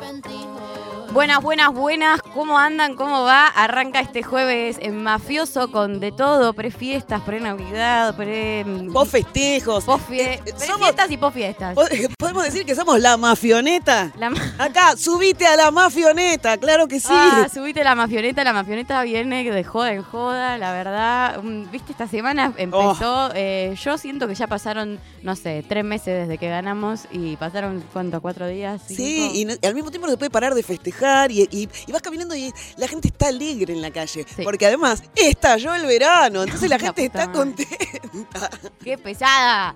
Buenas, buenas, buenas. ¿Cómo andan? ¿Cómo va? Arranca este jueves en Mafioso con de todo. Prefiestas, pre-navidad, Post-festejos. Prefiestas y post-fiestas. Podemos decir que somos la mafioneta. Acá, subite a la mafioneta, claro que sí. Subite a la mafioneta. La mafioneta viene de joda en joda, la verdad. Viste, esta semana empezó. Yo siento que ya pasaron, no sé, 3 meses desde que ganamos y pasaron, ¿cuánto? 4 días. 5. Sí, y al mismo tiempo no se puede parar de festejar y vas caminando y la gente está alegre en la calle. Sí. Porque además estalló el verano, entonces la gente está contenta. ¡Qué pesada!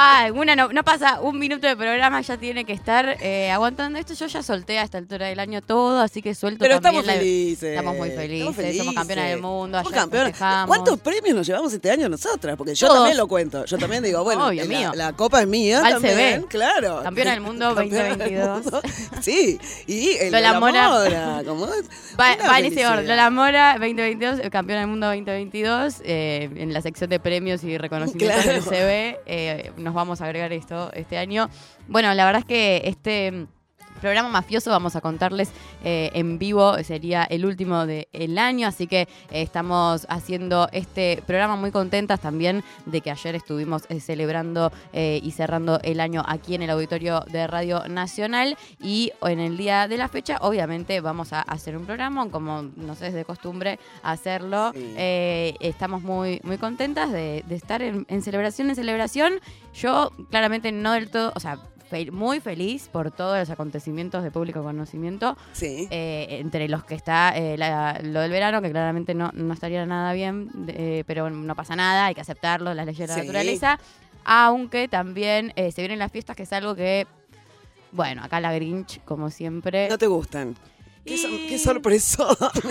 No pasa un minuto de programa, ya tiene que estar aguantando esto. Yo ya solté a esta altura del año todo, así que suelto. Pero también. Estamos felices. Estamos muy felices. Somos campeonas del mundo. Somos campeonas. ¿Cuántos premios nos llevamos este año nosotras? Porque yo también lo cuento. Yo también digo, bueno, la copa es mía también, claro. Campeona del mundo 2022. Sí, y el Lola Mora. ¿Cómo es? Va en ese orden. Lola Mora 2022, campeona del mundo 2022. En la sección de premios y reconocimientos del CB nos vamos a agregar esto este año. Bueno, la verdad es que este programa mafioso vamos a contarles en vivo, sería el último del año, así que estamos haciendo este programa muy contentas también de que ayer estuvimos celebrando y cerrando el año aquí en el auditorio de Radio Nacional, y en el día de la fecha obviamente vamos a hacer un programa como no sé, es de costumbre hacerlo. Sí. Estamos muy, muy contentas de estar en celebración. Yo claramente no del todo, o sea, muy feliz por todos los acontecimientos de público conocimiento. Sí. Entre los que está lo del verano, que claramente no estaría nada bien, pero no pasa nada, hay que aceptarlo, las leyes de la naturaleza. Aunque también se vienen las fiestas, que es algo que, bueno, acá la Grinch, como siempre. ¿No te gustan? Qué sorpresa.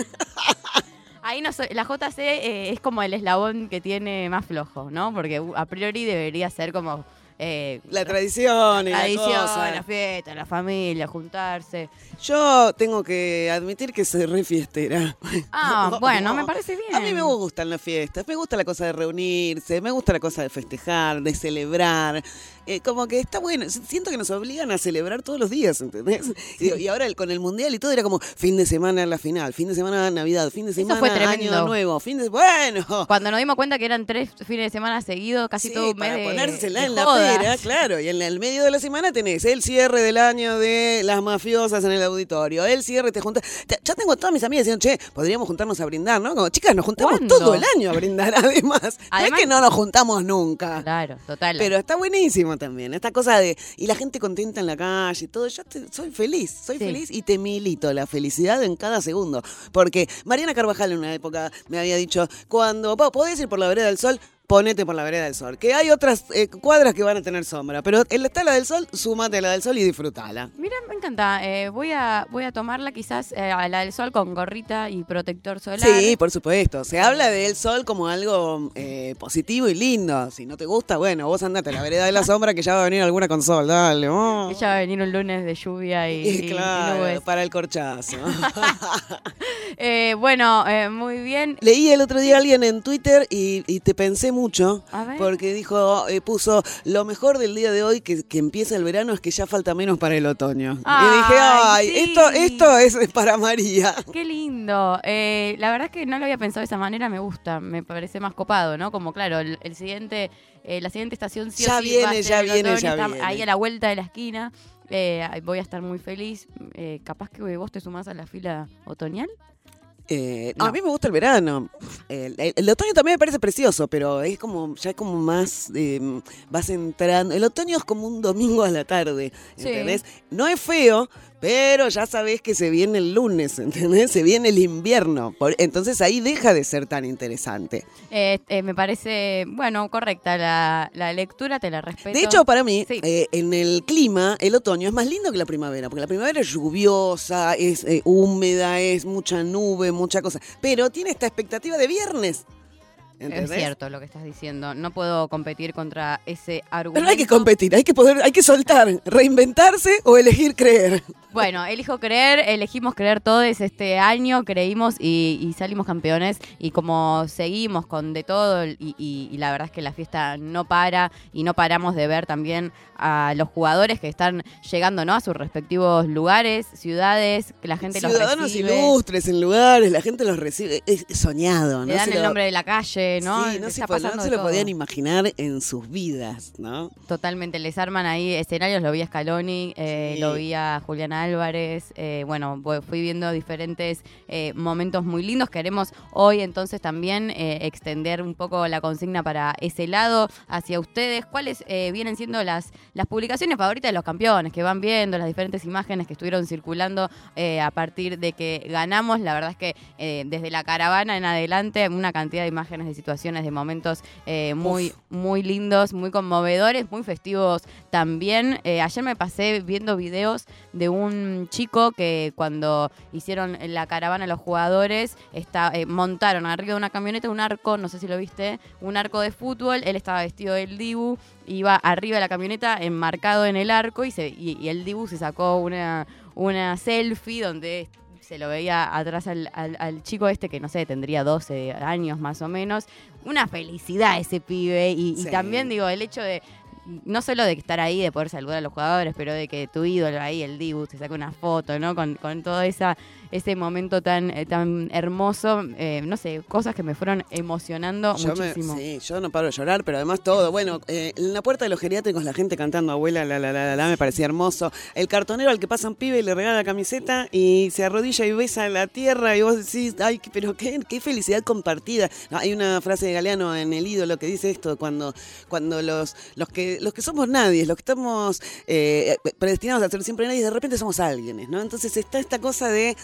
Ahí la JC es como el eslabón que tiene más flojo, ¿no? Porque a priori debería ser como la tradición y la cosa. La fiesta, la familia, juntarse. Yo tengo que admitir que soy re fiestera. Bueno, me parece bien. A mí me gustan las fiestas, me gusta la cosa de reunirse, me gusta la cosa de festejar, de celebrar. Como que está bueno, siento que nos obligan a celebrar todos los días, ¿entendés? Sí. Y ahora con el Mundial y todo era como fin de semana la final, fin de semana Navidad, fin de semana Año Nuevo, bueno. Cuando nos dimos cuenta que eran 3 fines de semana seguidos, casi todo un mes para ponérsela en la pera, claro, y en el medio de la semana tenés el cierre del año de las mafiosas en el auditorio, el cierre, te juntas, ya tengo todas mis amigas diciendo, podríamos juntarnos a brindar, ¿no? Como chicas, nos juntamos todo el año a brindar, además. No es que no nos juntamos nunca. Claro, total. Pero está buenísimo también, esta cosa de, y la gente contenta en la calle, todo, soy feliz y te milito la felicidad en cada segundo, porque Mariana Carvajal en una época me había dicho, cuando podés ir por la vereda del Sol, ponete por la vereda del Sol, que hay otras cuadras que van a tener sombra, pero está la del Sol, súmate a la del Sol y disfrutala. Mira, me encanta, voy a tomarla quizás a la del Sol con gorrita y protector solar. Sí, por supuesto, se habla del Sol como algo positivo y lindo, si no te gusta, bueno, vos andate a la vereda de la sombra que ya va a venir alguna con sol, dale. Que ya va a venir un lunes de lluvia y nubes. Para el corchazo. Bueno, muy bien. Leí el otro día a alguien en Twitter y te pensé mucho, porque puso, lo mejor del día de hoy que empieza el verano es que ya falta menos para el otoño. Y dije, sí. esto es para María. Qué lindo. La verdad es que no lo había pensado de esa manera, me gusta, me parece más copado, ¿no? Como claro, la siguiente estación sí ya o sí viene, ya viene. Ahí a la vuelta de la esquina. Voy a estar muy feliz. Capaz que vos te sumás a la fila otoñal. No. A mí me gusta el verano. El otoño también me parece precioso, pero es como más vas entrando. El otoño es como un domingo a la tarde, ¿entendés? Sí. No es feo, pero ya sabés que se viene el lunes, ¿entendés? Se viene el invierno. Entonces ahí deja de ser tan interesante. Me parece, bueno, correcta la lectura, te la respeto. De hecho, para mí, en el clima, el otoño es más lindo que la primavera, porque la primavera es lluviosa, es húmeda, es mucha nube, mucha cosa. Pero tiene esta expectativa de viernes. ¿entendés? Es cierto lo que estás diciendo. No puedo competir contra ese argumento. Pero hay que competir, hay que soltar, reinventarse o elegir creer. Bueno, elegimos creer todos este año, creímos y salimos campeones. Y como seguimos con de todo y la verdad es que la fiesta no para y no paramos de ver también a los jugadores que están llegando, ¿no?, a sus respectivos lugares, ciudades, que la gente los recibe. Ciudadanos ilustres en lugares, la gente los recibe. Es soñado, ¿no? Le dan el nombre de la calle, ¿no? Sí, no se lo podían imaginar en sus vidas, ¿no? Totalmente, les arman ahí escenarios, lo vi a Scaloni, Sí. lo vi a Julián Álvarez, bueno, fui viendo diferentes momentos muy lindos. Queremos hoy entonces también extender un poco la consigna para ese lado, hacia ustedes. ¿Cuáles vienen siendo las publicaciones favoritas de los campeones? Que van viendo las diferentes imágenes que estuvieron circulando a partir de que ganamos. La verdad es que desde la caravana en adelante, una cantidad de imágenes, de situaciones, de momentos muy lindos, muy conmovedores, muy festivos también. Ayer me pasé viendo videos de un chico que cuando hicieron la caravana los jugadores montaron arriba de una camioneta un arco, no sé si lo viste, un arco de fútbol. Él estaba vestido del Dibu, iba arriba de la camioneta enmarcado en el arco y el Dibu se sacó una selfie donde se lo veía atrás al chico que no sé, tendría 12 años más o menos. Una felicidad ese pibe y también digo, el hecho de no solo de estar ahí, de poder saludar a los jugadores, pero de que tu ídolo ahí, el Dibu, te saca una foto, ¿no? Con todo ese momento tan hermoso, no sé, cosas que me fueron emocionando muchísimo. Yo no paro de llorar, pero además todo. Bueno, en la puerta de los geriátricos la gente cantando abuela, la, me parecía hermoso. El cartonero al que pasa un pibe y le regala la camiseta y se arrodilla y besa la tierra y vos decís, ay, pero qué felicidad compartida. No, hay una frase de Galeano en El ídolo que dice esto, cuando los que somos nadie, los que estamos predestinados a ser siempre nadie, de repente somos alguienes, ¿no? Entonces está esta cosa de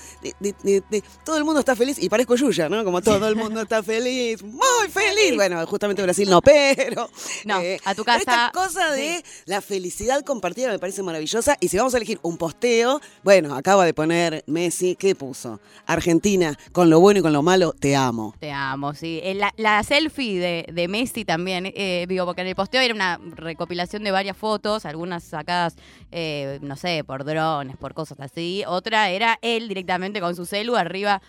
todo el mundo está feliz, y parezco Yuya, ¿no? Como todo el mundo está feliz, muy feliz. Bueno, justamente Brasil no, pero... No, a tu casa... Esta cosa de la felicidad compartida me parece maravillosa, y si vamos a elegir un posteo, bueno, acaba de poner Messi, ¿qué puso? Argentina, con lo bueno y con lo malo, te amo. Te amo, sí. La selfie de Messi también, digo, porque en el posteo era una recopilación de varias fotos, algunas sacadas, no sé, por drones, por cosas así. Otra era él directamente con su celu arriba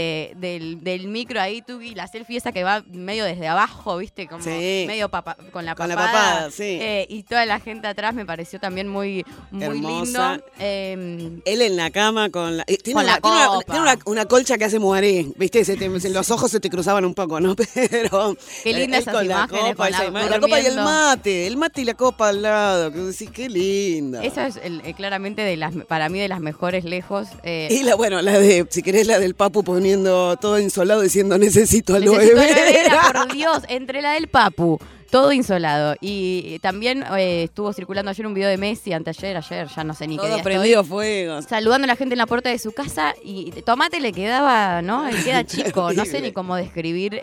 del micro ahí, y la selfie esa que va medio desde abajo, ¿viste? Como medio con la papada. Sí. Y toda la gente atrás me pareció también muy hermosa. Lindo. Él en la cama con la... Tiene una colcha que hace muaré, ¿viste? Los ojos se te cruzaban un poco, ¿no? Pero... Qué lindas esas imágenes. La copa y el mate y la copa al lado, que decís, qué linda. Esa es claramente para mí de las mejores lejos. Y si querés, la del Papu poniendo todo insolado diciendo necesito aloe vera. Por Dios, entre la del Papu, todo insolado. Y también estuvo circulando ayer un video de Messi, ayer, ya no sé ni qué día. Todo prendido fuego. Saludando a la gente en la puerta de su casa y Tomate le quedaba, ¿no? Le queda chico, no sé ni cómo describir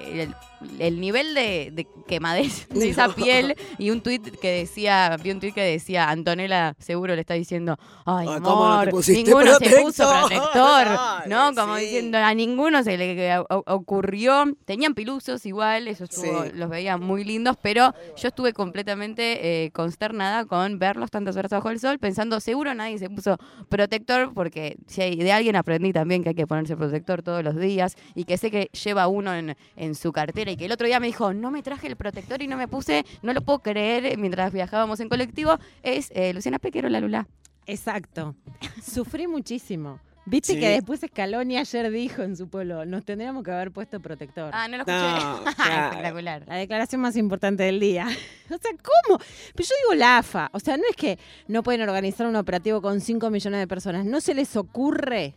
el nivel de quemadez de esa piel. Y un tuit que decía, Antonella seguro le está diciendo, ay, amor, ninguno se puso protector, ¿no? Como diciendo, a ninguno se le ocurrió. Tenían pilusos igual, eso los veía muy lindos, pero yo estuve completamente consternada con verlos tantas horas bajo el sol, pensando, seguro nadie se puso protector, porque si de alguien aprendí también que hay que ponerse protector todos los días, y que sé que lleva uno en su cartera, y que el otro día me dijo, no me traje el protector y no me puse, no lo puedo creer, mientras viajábamos en colectivo, es Luciana Pequero, la Lula. Exacto. Sufrí muchísimo. Viste que después Scaloni ayer dijo en su pueblo, nos tendríamos que haber puesto protector. Ah, no lo escuché. Claro. Espectacular. La declaración más importante del día. O sea, ¿cómo? Pero yo digo la AFA. O sea, no es que no pueden organizar un operativo con 5 millones de personas. ¿No se les ocurre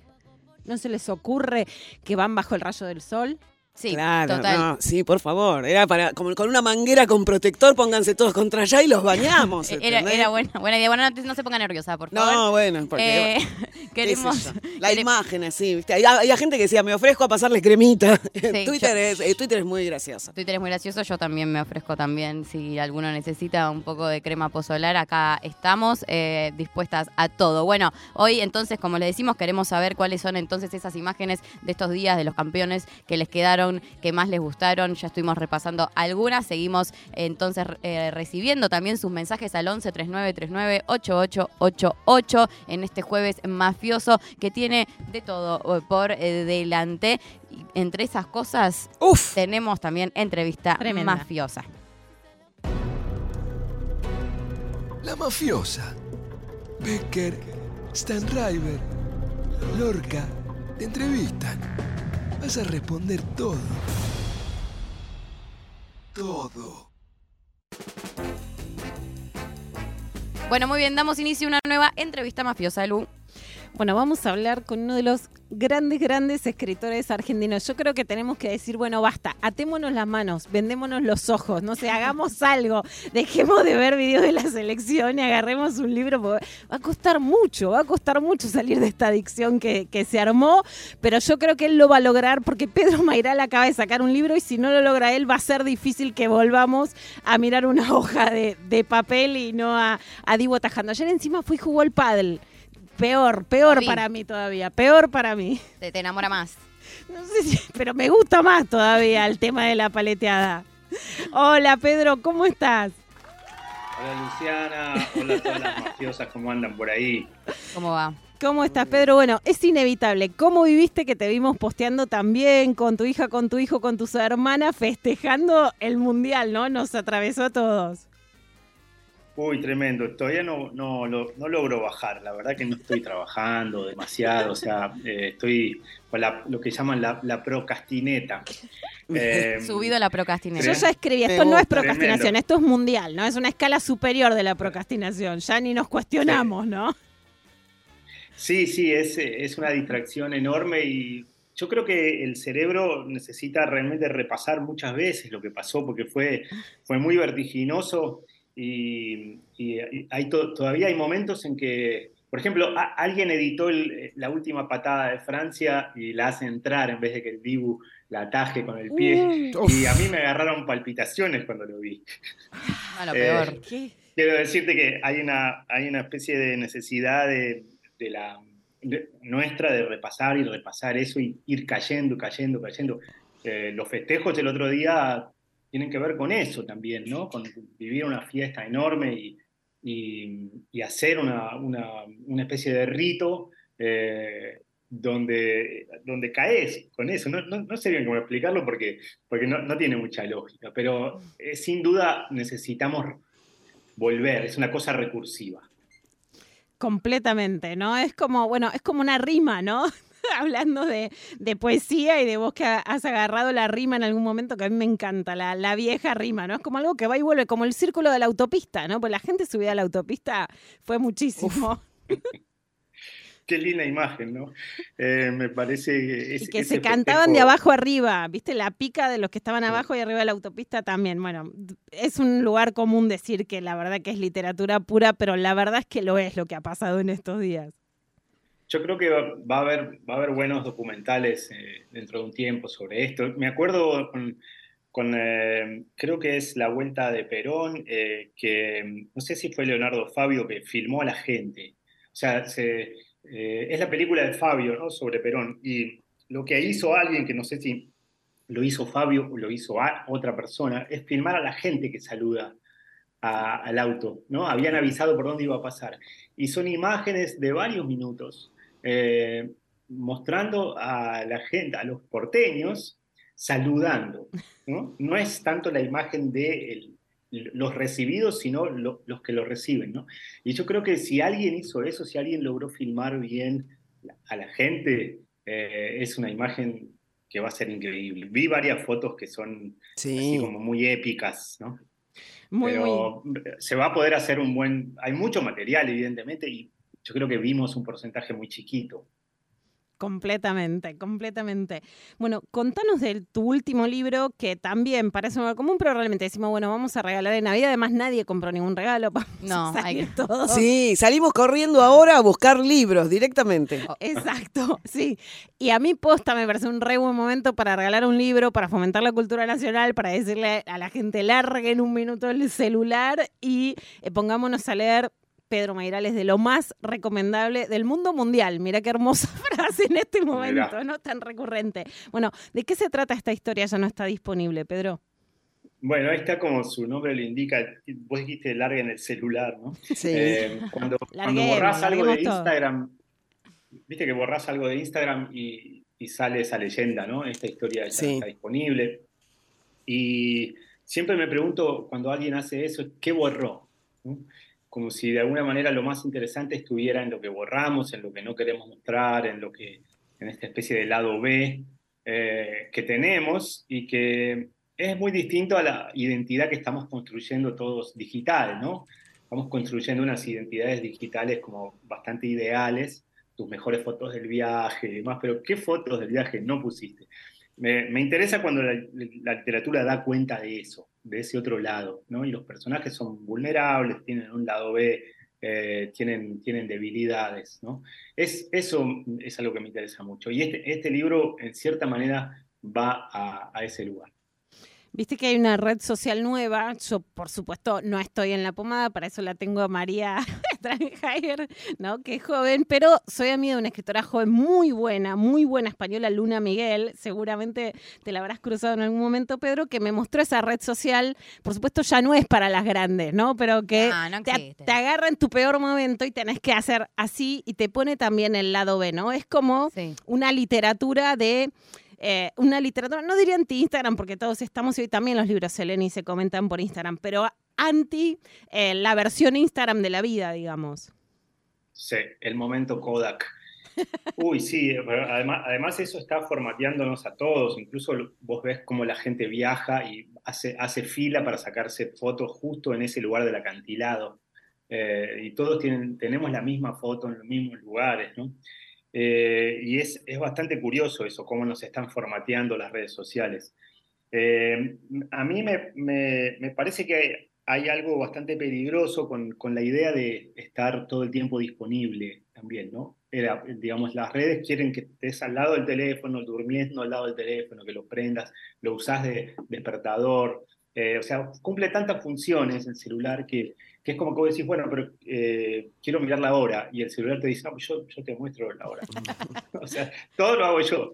que van bajo el rayo del sol? Sí, claro, total. No, sí, por favor. Era como con una manguera con protector, pónganse todos contra allá y los bañamos. Era buena idea. Bueno, no se ponga nerviosa, por favor. No, bueno, porque queremos... La imagen así, ¿viste? Hay gente que decía, me ofrezco a pasarles cremita. Sí, Twitter es muy gracioso. Twitter es muy gracioso, yo también me ofrezco también. Si alguno necesita un poco de crema pozolar, acá estamos dispuestas a todo. Bueno, hoy entonces, como les decimos, queremos saber cuáles son entonces esas imágenes de estos días de los campeones que les quedaron gustaron, que más les gustaron. Ya estuvimos repasando algunas. Seguimos entonces recibiendo también sus mensajes al 11 39 39 8888 en este jueves mafioso que tiene de todo por delante. Y entre esas cosas tenemos también entrevista Tremenda. mafiosa. La mafiosa. Becker, Stanriver, Lorca, te entrevistan. Vas a responder todo. Todo. Bueno, muy bien, damos inicio a una nueva entrevista mafiosa, Lu. Bueno, vamos a hablar con uno de los grandes escritores argentinos. Yo creo que tenemos que decir, bueno, basta, atémonos las manos, vendémonos los ojos, no sé, hagamos algo, dejemos de ver videos de la selección y agarremos un libro, porque va a costar mucho salir de esta adicción que se armó, pero yo creo que él lo va a lograr porque Pedro Mayral acaba de sacar un libro y si no lo logra él va a ser difícil que volvamos a mirar una hoja de papel y no a Dibu tajando. Ayer encima fui y jugó al pádel. Peor para mí todavía, peor para mí. Te enamora más. No sé si, pero me gusta más todavía el tema de la paleteada. Hola Pedro, ¿cómo estás? Hola Luciana, hola a todas las mafiosas, ¿cómo andan por ahí? ¿Cómo va? ¿Cómo estás, Pedro? Bueno, es inevitable. ¿Cómo viviste que te vimos posteando también con tu hija, con tu hijo, con tus hermanas, festejando el Mundial, ¿no? Nos atravesó a todos. Uy, tremendo. Todavía no logro bajar. La verdad que no estoy trabajando demasiado. O sea, estoy con lo que llaman la procrastineta. Subido a la procrastineta. Yo ya escribí, esto no es procrastinación, esto es mundial, ¿no? Es una escala superior de la procrastinación. Ya ni nos cuestionamos, ¿no? Sí, es una distracción enorme y yo creo que el cerebro necesita realmente repasar muchas veces lo que pasó porque fue muy vertiginoso. Y todavía hay momentos en que, por ejemplo, alguien editó la última patada de Francia y la hace entrar en vez de que el Dibu la ataje con el pie. Y a mí me agarraron palpitaciones cuando lo vi. Lo peor. Quiero decirte que hay una especie de necesidad nuestra de repasar y repasar eso y ir cayendo. Los festejos el otro día tienen que ver con eso también, ¿no? Con vivir una fiesta enorme y hacer una especie de rito donde caes con eso. No sé bien cómo explicarlo porque no tiene mucha lógica, pero sin duda necesitamos volver, es una cosa recursiva. Completamente, ¿no? Es como una rima, ¿no? Hablando de poesía y de vos que has agarrado la rima en algún momento, que a mí me encanta, la vieja rima, ¿no? Es como algo que va y vuelve, como el círculo de la autopista, ¿no? Pues la gente subida a la autopista fue muchísimo. Qué linda imagen, ¿no? Me parece... Y que se cantaban de abajo arriba, ¿viste? La pica de los que estaban abajo y arriba de la autopista también. Bueno, es un lugar común decir que la verdad que es literatura pura, pero la verdad es que lo es lo que ha pasado en estos días. Yo creo que va a haber buenos documentales dentro de un tiempo sobre esto. Me acuerdo creo que es La Vuelta de Perón, que no sé si fue Leonardo Fabio que filmó a la gente. O sea, es la película de Fabio, ¿no? Sobre Perón. Y lo que hizo alguien, que no sé si lo hizo Fabio o lo hizo otra persona, es filmar a la gente que saluda al auto, ¿no? Habían avisado por dónde iba a pasar. Y son imágenes de varios minutos mostrando a la gente, a los porteños, saludando, ¿no? No es tanto la imagen de los recibidos, sino los que lo reciben, ¿no? Y yo creo que si alguien hizo eso, si alguien logró filmar bien a la gente, es una imagen que va a ser increíble. Vi varias fotos que son así como muy épicas, ¿no? Pero se va a poder hacer hay mucho material, evidentemente, y yo creo que vimos un porcentaje muy chiquito. Completamente. Bueno, contanos de tu último libro, que también parece muy común, pero realmente decimos, bueno, vamos a regalar en Navidad. Además, nadie compró ningún regalo. No, hay que todo. Sí, salimos corriendo ahora a buscar libros directamente. Exacto, sí. Y a mí posta me parece un re buen momento para regalar un libro, para fomentar la cultura nacional, para decirle a la gente, larguen un minuto el celular y pongámonos a leer Pedro Mairal es de lo más recomendable del mundo mundial. Mira qué hermosa frase en este momento, Mirá. ¿no? Tan recurrente. Bueno, ¿de qué se trata esta historia? Ya no está disponible, Pedro. Bueno, ahí está como su nombre lo indica. Vos dijiste larga en el celular, ¿no? Sí. Cuando borrás algo de larguemos todo. Instagram, viste que borrás algo de Instagram y sale esa leyenda, ¿no? Esta historia ya no Sí. está disponible. Y siempre me pregunto cuando alguien hace eso, ¿qué borró? ¿No? Como si de alguna manera lo más interesante estuviera en lo que borramos, en lo que no queremos mostrar, en esta especie de lado B que tenemos y que es muy distinto a la identidad que estamos construyendo todos digital, ¿no? Estamos construyendo unas identidades digitales como bastante ideales, tus mejores fotos del viaje y demás, pero ¿qué fotos del viaje no pusiste? Me interesa cuando la literatura da cuenta de eso, de ese otro lado, ¿no? Y los personajes son vulnerables, tienen un lado B, tienen debilidades, ¿no? Eso es algo que me interesa mucho. Y este libro, en cierta manera, va a ese lugar. Viste que hay una red social nueva. Yo, por supuesto, no estoy en la pomada, para eso la tengo a María Strangheimer, ¿no? Que es joven, pero soy amiga de una escritora joven muy buena española, Luna Miguel. Seguramente te la habrás cruzado en algún momento, Pedro, que me mostró esa red social. Por supuesto, ya no es para las grandes, ¿no? Pero que No te agarra en tu peor momento y tenés que hacer así y te pone también el lado B, ¿no? Es como una literatura de... una literatura, no diría anti-Instagram, porque todos estamos y hoy también los libros se leen y se comentan por Instagram, pero anti la versión Instagram de la vida, digamos. Sí, el momento Kodak. Uy, sí, pero además eso está formateándonos a todos. Incluso vos ves cómo la gente viaja y hace fila para sacarse fotos justo en ese lugar del acantilado. Y todos tenemos la misma foto en los mismos lugares, ¿no? Y es bastante curioso eso, cómo nos están formateando las redes sociales. A mí me parece que hay algo bastante peligroso con la idea de estar todo el tiempo disponible también, ¿no? Digamos, las redes quieren que estés al lado del teléfono, durmiendo al lado del teléfono, que lo prendas, lo usás de despertador. O sea, cumple tantas funciones el celular que es como que vos decís, bueno, pero quiero mirar la hora, y el celular te dice, no, pues yo te muestro la hora. O sea, todo lo hago yo.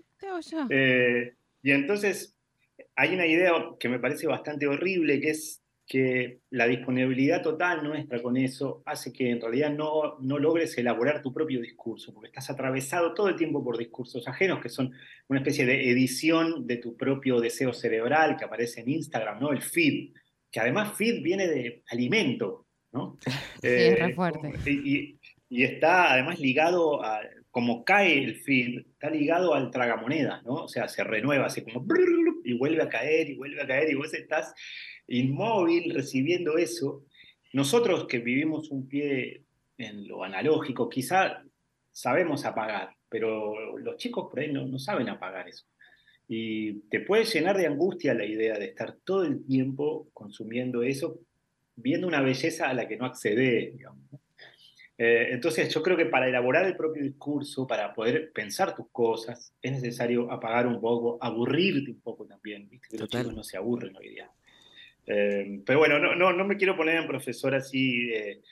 Y entonces hay una idea que me parece bastante horrible, que es que la disponibilidad total nuestra con eso hace que en realidad no logres elaborar tu propio discurso, porque estás atravesado todo el tiempo por discursos ajenos, que son una especie de edición de tu propio deseo cerebral que aparece en Instagram, ¿no? El feed, que además feed viene de alimento, ¿no? Sí, es re fuerte. Y está además ligado a, como cae el feed, está ligado al tragamonedas, ¿no? O sea, se renueva, así como y vuelve a caer y vuelve a caer y vos estás inmóvil recibiendo eso. Nosotros que vivimos un pie en lo analógico, quizá sabemos apagar, pero los chicos por ahí no saben apagar eso. Y te puede llenar de angustia la idea de estar todo el tiempo consumiendo eso, viendo una belleza a la que no accedes, digamos, ¿no? Entonces yo creo que para elaborar el propio discurso, para poder pensar tus cosas, es necesario apagar un poco, aburrirte un poco también, ¿viste? Que los chicos no se aburren hoy día. Pero bueno, no me quiero poner en profesor así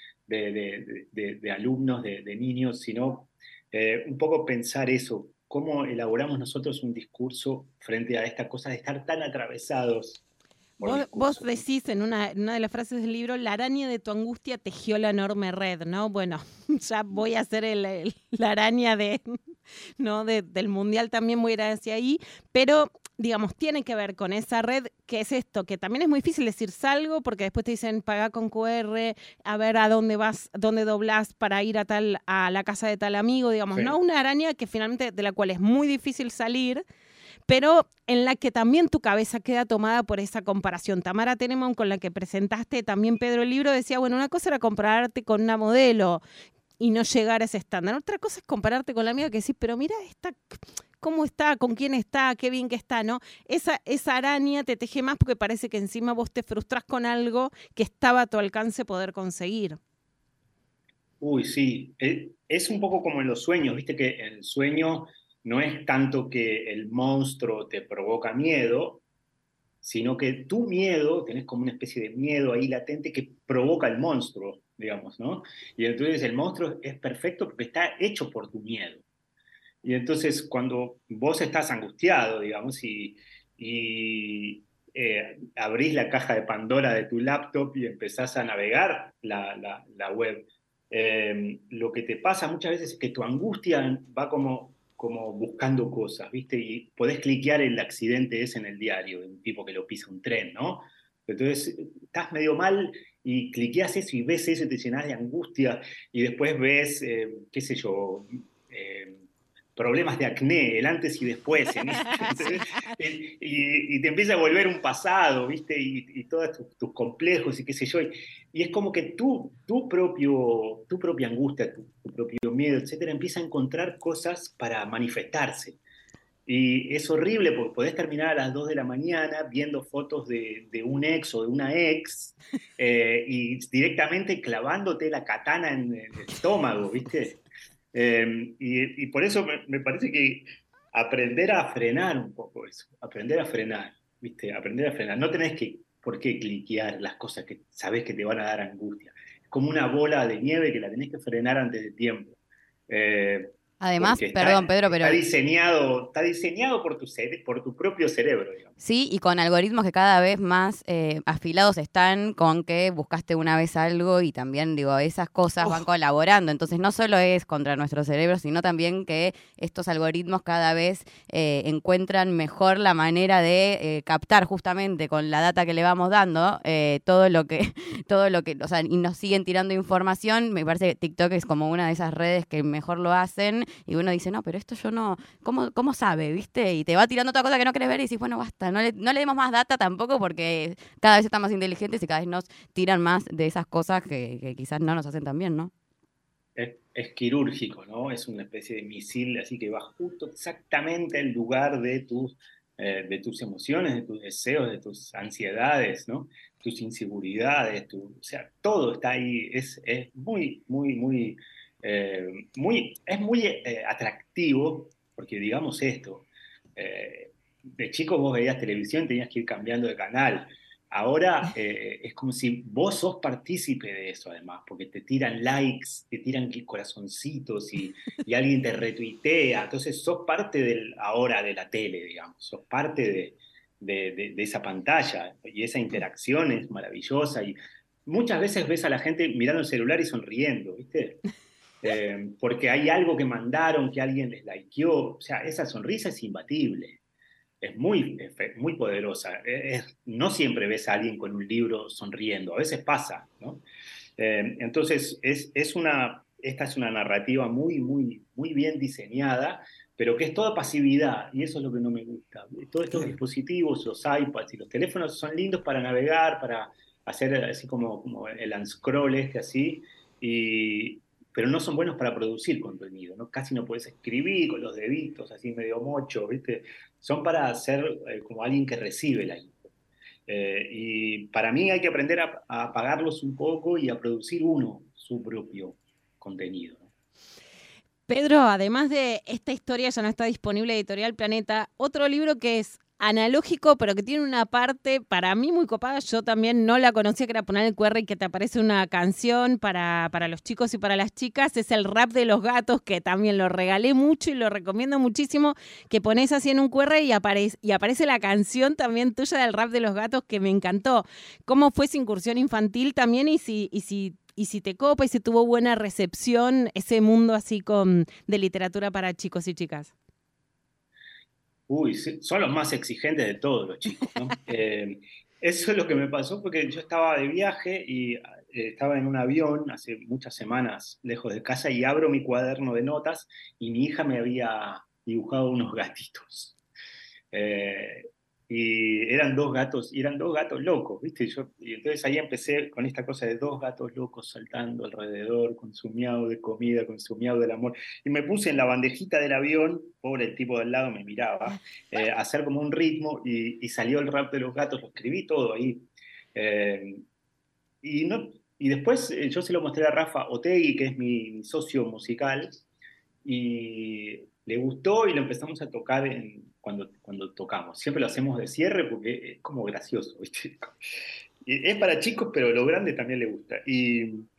de alumnos, de niños, sino un poco pensar eso, cómo elaboramos nosotros un discurso frente a esta cosa de estar tan atravesados. Vos decís en una de las frases del libro, la araña de tu angustia tejió la enorme red, ¿no? Bueno, ya voy a hacer la araña ¿no? del mundial, también voy a ir hacia ahí, pero digamos, tiene que ver con esa red, que es esto, que también es muy difícil decir salgo, porque después te dicen paga con QR, a ver a dónde vas, dónde doblás para ir a la casa de tal amigo, digamos, Sí. ¿no? Una araña que finalmente, de la cual es muy difícil salir, pero en la que también tu cabeza queda tomada por esa comparación. Tamara Tenemon, con la que presentaste también, Pedro, el libro, decía, bueno, una cosa era compararte con una modelo y no llegar a ese estándar. Otra cosa es compararte con la amiga que decís, pero mira, cómo está, con quién está, qué bien que está, ¿no? Esa araña te teje más porque parece que encima vos te frustrás con algo que estaba a tu alcance poder conseguir. Uy, sí. Es un poco como en los sueños, viste que en el sueño no es tanto que el monstruo te provoca miedo, sino que tu miedo, tenés como una especie de miedo ahí latente que provoca el monstruo. digamos, ¿no? Y entonces el monstruo es perfecto porque está hecho por tu miedo. Y entonces cuando vos estás angustiado, digamos, y abrís la caja de Pandora de tu laptop y empezás a navegar la web, lo que te pasa muchas veces es que tu angustia va como buscando cosas, ¿viste? Y podés cliquear el accidente ese en el diario, de un tipo que lo pisa un tren, ¿no? Entonces estás medio mal y cliqueas eso y ves eso y te llenas de angustia y después ves, qué sé yo, eh, problemas de acné, el antes y después en Instagram. Y te empieza a volver un pasado, ¿viste? Y todos tus complejos y qué sé yo. Y es como que tu propia angustia, tu propio miedo, etcétera, empieza a encontrar cosas para manifestarse. Y es horrible porque podés terminar a las 2 de la mañana viendo fotos de un ex o de una ex y directamente clavándote la katana en el estómago, ¿viste? Y por eso me parece que aprender a frenar un poco eso, aprender a frenar, ¿viste? Aprender a frenar. No tenés por qué cliquear las cosas que sabés que te van a dar angustia. Es como una bola de nieve que la tenés que frenar antes de tiempo. Eh, Además, Porque perdón, Pedro, pero está diseñado por tu propio cerebro, digamos. sí, y con algoritmos que cada vez más afilados están con que buscaste una vez algo y también, digo, esas cosas van colaborando. Entonces, no solo es contra nuestro cerebro, sino también que estos algoritmos cada vez encuentran mejor la manera de captar justamente con la data que le vamos dando todo lo que, o sea, y nos siguen tirando información. Me parece que TikTok es como una de esas redes que mejor lo hacen y uno dice, no, pero esto yo no, ¿cómo sabe, viste? Y te va tirando otra cosa que no querés ver y decís, bueno, basta, no le demos más data tampoco porque cada vez están más inteligentes y cada vez nos tiran más de esas cosas que quizás no nos hacen tan bien, ¿no? Es quirúrgico, ¿no? Es una especie de misil, así que va justo exactamente al lugar de tus emociones, de tus deseos, de tus ansiedades, ¿no? Tus inseguridades, o sea, todo está ahí. Es muy, muy, muy, es muy atractivo, porque digamos esto, de chico vos veías televisión, tenías que ir cambiando de canal. Ahora es como si vos sos partícipe de eso, además, porque te tiran likes, te tiran corazoncitos y alguien te retuitea. Entonces sos parte ahora de la tele, digamos, sos parte de esa pantalla y esa interacción es maravillosa. Y muchas veces ves a la gente mirando el celular y sonriendo, ¿viste? Porque hay algo que mandaron, que alguien les likeó. O sea, esa sonrisa es imbatible. Es muy poderosa. No siempre ves a alguien con un libro sonriendo, a veces pasa, ¿no? Entonces, esta es una narrativa muy, muy, muy bien diseñada, pero que es toda pasividad, y eso es lo que no me gusta. Todos estos dispositivos, los iPads y los teléfonos son lindos para navegar, para hacer así como el unscroll así, y, pero no son buenos para producir contenido, ¿no? Casi no puedes escribir con los deditos así medio mocho, ¿viste? Son para ser como alguien que recibe la info. Y para mí hay que aprender a apagarlos un poco y a producir uno su propio contenido, ¿no? Pedro, además de esta historia, ya no está disponible Editorial Planeta, otro libro que es analógico, pero que tiene una parte para mí muy copada. Yo también no la conocía, que era poner el QR y que te aparece una canción para los chicos y para las chicas. Es el Rap de los Gatos, que también lo regalé mucho y lo recomiendo muchísimo, que pones así en un QR y aparece la canción también tuya del Rap de los Gatos, que me encantó. ¿Cómo fue esa incursión infantil también? Y si te copa y si tuvo buena recepción ese mundo así de literatura para chicos y chicas. Uy, sí, son los más exigentes de todos los chicos, ¿no? Eso es lo que me pasó porque yo estaba de viaje y estaba en un avión hace muchas semanas lejos de casa y abro mi cuaderno de notas y mi hija me había dibujado unos gatitos. Eh, y eran dos gatos locos, ¿viste? Y entonces ahí empecé con esta cosa de dos gatos locos saltando alrededor, con su miau de comida, con su miau del amor. Y me puse en la bandejita del avión, pobre el tipo del lado me miraba, a hacer como un ritmo y salió el rap de los gatos, lo escribí todo ahí. Eh, y, no, y después yo se lo mostré a Rafa Otegui, que es mi socio musical, y le gustó y lo empezamos a tocar cuando tocamos. Siempre lo hacemos de cierre porque es como gracioso, ¿viste? Y es para chicos, pero lo grande también le gusta.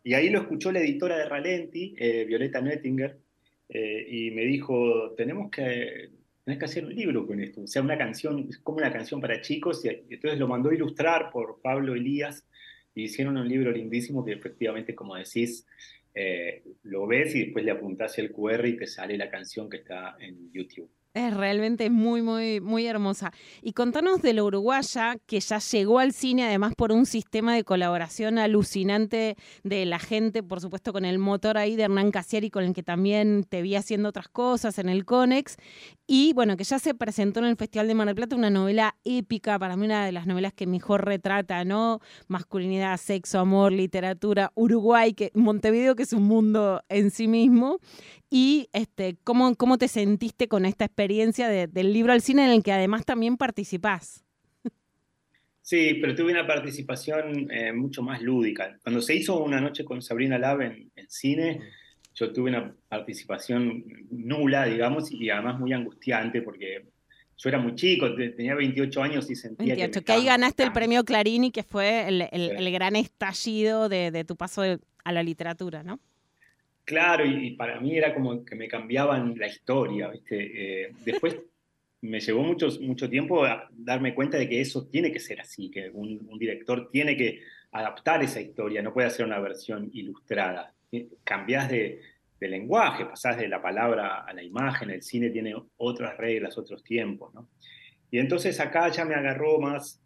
Y ahí lo escuchó la editora de Ralenti, Violeta Noettinger, y me dijo, tenés que hacer un libro con esto, o sea, una canción, es como una canción para chicos, y entonces lo mandó a ilustrar por Pablo Elías, y hicieron un libro lindísimo que efectivamente, como decís, lo ves y después le apuntás el QR y te sale la canción que está en YouTube. Es realmente muy, muy, muy hermosa. Y contanos de la uruguaya, que ya llegó al cine, además por un sistema de colaboración alucinante de la gente, por supuesto con el motor ahí de Hernán Casiari, con el que también te vi haciendo otras cosas en el Conex. Y bueno, que ya se presentó en el Festival de Mar del Plata una novela épica, para mí una de las novelas que mejor retrata, ¿no? Masculinidad, sexo, amor, literatura, Uruguay, Montevideo, que es un mundo en sí mismo. Y ¿cómo te sentiste con esta experiencia del libro al cine en el que además también participás? Sí, pero tuve una participación mucho más lúdica. Cuando se hizo Una noche con Sabrina Lab en cine, yo tuve una participación nula, digamos, y además muy angustiante, porque yo era muy chico, tenía 28 años y sentía 28, que que ahí ganaste el matando. premio Clarín y que fue el Sí. gran estallido de tu paso a la literatura, ¿no? Claro, y para mí era como que me cambiaban la historia, ¿viste? Después me llevó mucho tiempo a darme cuenta de que eso tiene que ser así, que un director tiene que adaptar esa historia, no puede hacer una versión ilustrada. Cambiás de lenguaje, pasás de la palabra a la imagen, el cine tiene otras reglas, otros tiempos, ¿no? Y entonces acá ya me agarró más,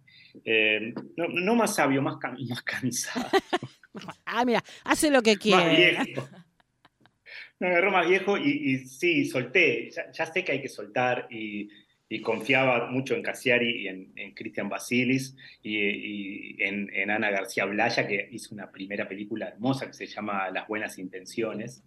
no más sabio, más cansado, Ah, mira, hace lo que más quiera. viejo. Me agarró más viejo y sí, solté. Ya sé que hay que soltar y confiaba mucho en Cassiari y en Cristian Basilis y en Ana García Blaya, que hizo una primera película hermosa que se llama Las Buenas Intenciones.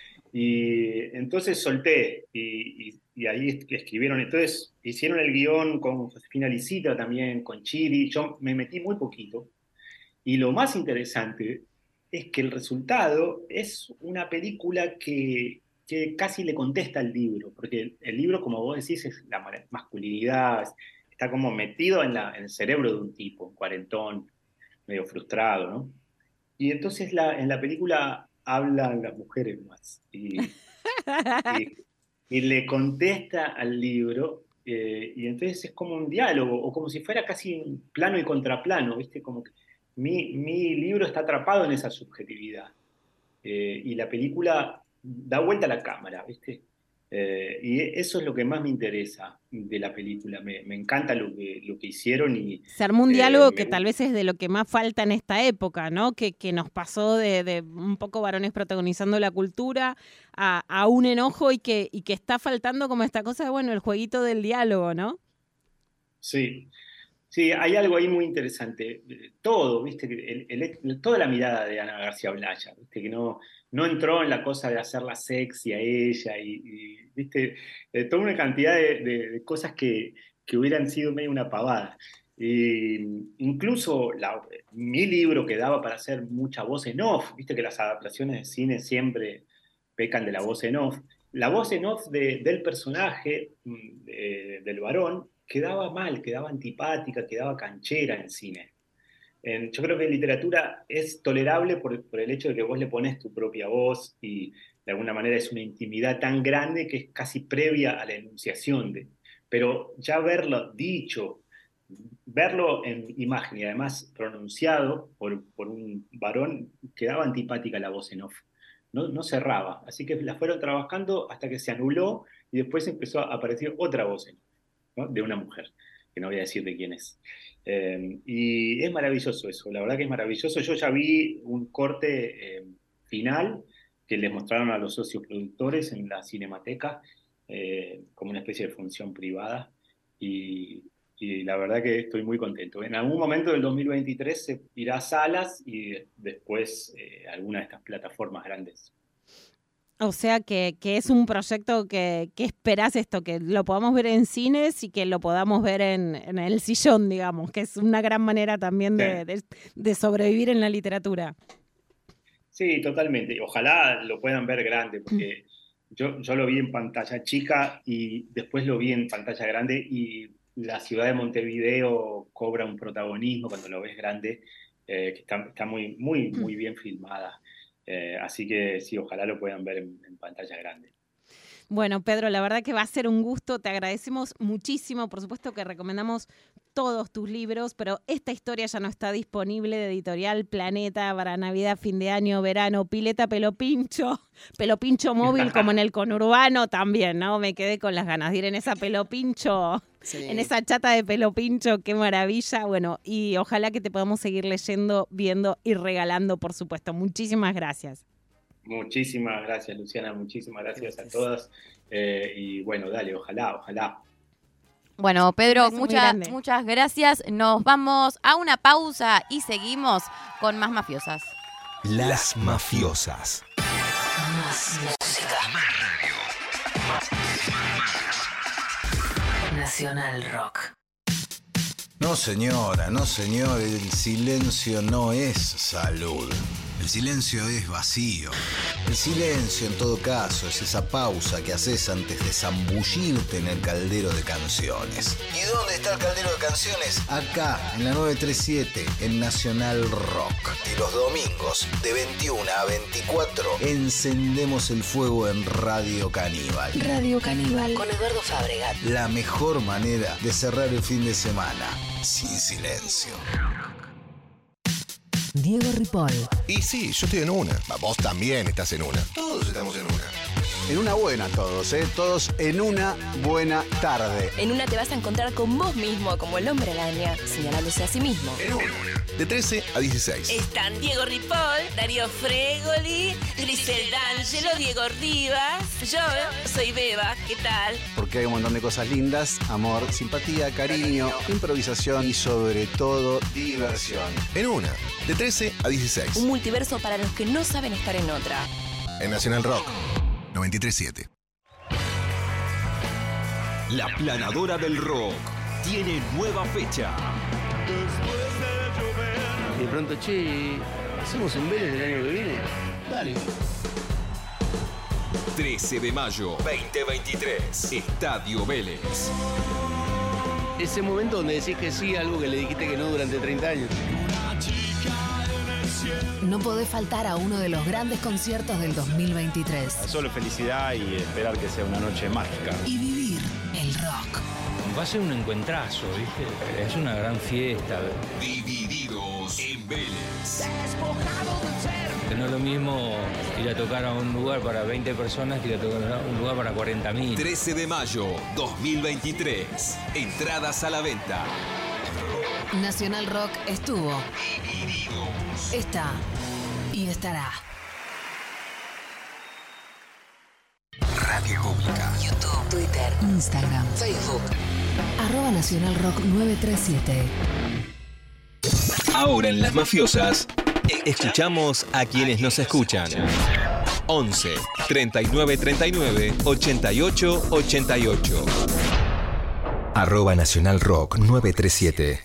Y entonces solté y ahí escribieron. Entonces hicieron el guión con Josefina Licita también, con Chiri. Yo me metí muy poquito. Y lo más interesante es que el resultado es una película que casi le contesta al libro, porque el libro, como vos decís, es la masculinidad, está como metido en el cerebro de un tipo, un cuarentón, medio frustrado, ¿no? Y entonces en la película hablan las mujeres más y, y le contesta al libro. Y entonces es como un diálogo, o como si fuera casi un plano y contraplano, ¿viste? Como que mi libro está atrapado en esa subjetividad. Y la película da vuelta a la cámara, ¿viste? Y eso es lo que más me interesa de la película. Me encanta lo que hicieron y Se armó un diálogo me que tal gusta. vez es de lo que más falta en esta época, ¿no? Que nos pasó de un poco varones protagonizando la cultura a un enojo y que está faltando como esta cosa de, bueno, el jueguito del diálogo, ¿no? Sí, sí, hay algo ahí muy interesante. Todo, ¿viste? Toda la mirada de Ana García Blaya, ¿viste? Que no entró en la cosa de hacerla sexy a ella ¿viste? Toda una cantidad de cosas que hubieran sido medio una pavada. Y incluso mi libro que daba para hacer mucha voz en off, ¿viste? Que las adaptaciones de cine siempre pecan de la voz en off. La voz en off del personaje, del varón, quedaba mal, quedaba antipática, quedaba canchera en cine. Yo creo que en literatura es tolerable por el hecho de que vos le pones tu propia voz y de alguna manera es una intimidad tan grande que es casi previa a la enunciación pero ya verlo dicho, verlo en imagen y además pronunciado por un varón, quedaba antipática la voz en off. No cerraba. Así que la fueron trabajando hasta que se anuló y después empezó a aparecer otra voz en off, ¿no? De una mujer, que no voy a decir de quién es. Y es maravilloso eso, la verdad que es maravilloso. Yo ya vi un corte final que les mostraron a los socios productores en la Cinemateca, como una especie de función privada, y, y la verdad que estoy muy contento. En algún momento del 2023 se irá a salas y después alguna de estas plataformas grandes. O sea que es un proyecto que esperás esto, que lo podamos ver en cines y que lo podamos ver en el sillón, digamos, que es una gran manera también Sí. de sobrevivir en la literatura. Sí, totalmente. Ojalá lo puedan ver grande, porque yo lo vi en pantalla chica y después lo vi en pantalla grande y la ciudad de Montevideo cobra un protagonismo cuando lo ves grande que está muy, muy, muy bien filmada. Así que sí, ojalá lo puedan ver en pantalla grande. Bueno, Pedro, la verdad que va a ser un gusto. Te agradecemos muchísimo. Por supuesto que recomendamos todos tus libros, pero esta historia ya no está disponible de Editorial Planeta para Navidad, fin de año, verano, pileta, pelo pincho móvil como en el conurbano también, ¿no? Me quedé con las ganas de ir en esa pelo pincho, sí. En esa chata de pelo pincho, qué maravilla. Bueno, y ojalá que te podamos seguir leyendo, viendo y regalando, por supuesto. Muchísimas gracias. Muchísimas gracias, Luciana, muchísimas gracias a todas. Y bueno, dale, ojalá. Bueno, Pedro, muchas gracias. Nos vamos a una pausa y seguimos con más mafiosas. Las mafiosas. Más música. Más radio. Nacional Rock. No, señora, no, señor. El silencio no es salud. El silencio es vacío. El silencio, en todo caso, es esa pausa que haces antes de zambullirte en el caldero de canciones. ¿Y dónde está el caldero de canciones? Acá, en la 937, en Nacional Rock. Y los domingos, de 21 a 24, encendemos el fuego en Radio Caníbal. Radio Caníbal, con Eduardo Fabregat. La mejor manera de cerrar el fin de semana, sin silencio. Diego Ripoll. Y sí, yo estoy en una. Vos también estás en una. Todos estamos en una. En una buena todos, ¿eh? Todos en una buena tarde. En una te vas a encontrar con vos mismo, como el hombre araña, señalándose a sí mismo. En una. De 13 a 16. Están Diego Ripoll, Darío Fregoli, Grisel D'Angelo, Diego Rivas. Yo soy Beba, ¿qué tal? Porque hay un montón de cosas lindas. Amor, simpatía, cariño, improvisación y sobre todo diversión. En una. De 13 a 16. Un multiverso para los que no saben estar en otra. En Nacional Rock 93.7. La Planadora del Rock tiene nueva fecha. De pronto, che, ¿hacemos en Vélez el año que viene? Dale. 13 de mayo 2023, Estadio Vélez. Ese momento donde decís que sí a algo que le dijiste que no durante 30 años. No podés faltar a uno de los grandes conciertos del 2023. Solo felicidad y esperar que sea una noche mágica. Y vivir el rock. Va a ser un encuentrazo, ¿viste? Es una gran fiesta. Divididos en Vélez. No es lo mismo ir a tocar a un lugar para 20 personas que ir a tocar a un lugar para 40.000. 13 de mayo 2023. Entradas a la venta. Nacional Rock estuvo, está y estará. Radio Pública. YouTube, Twitter, Instagram, Facebook. @Nacional Rock 937. Ahora en Las Mafiosas, escuchamos a quienes nos escuchan. 11 39 39 88 88. @Nacional Rock 937.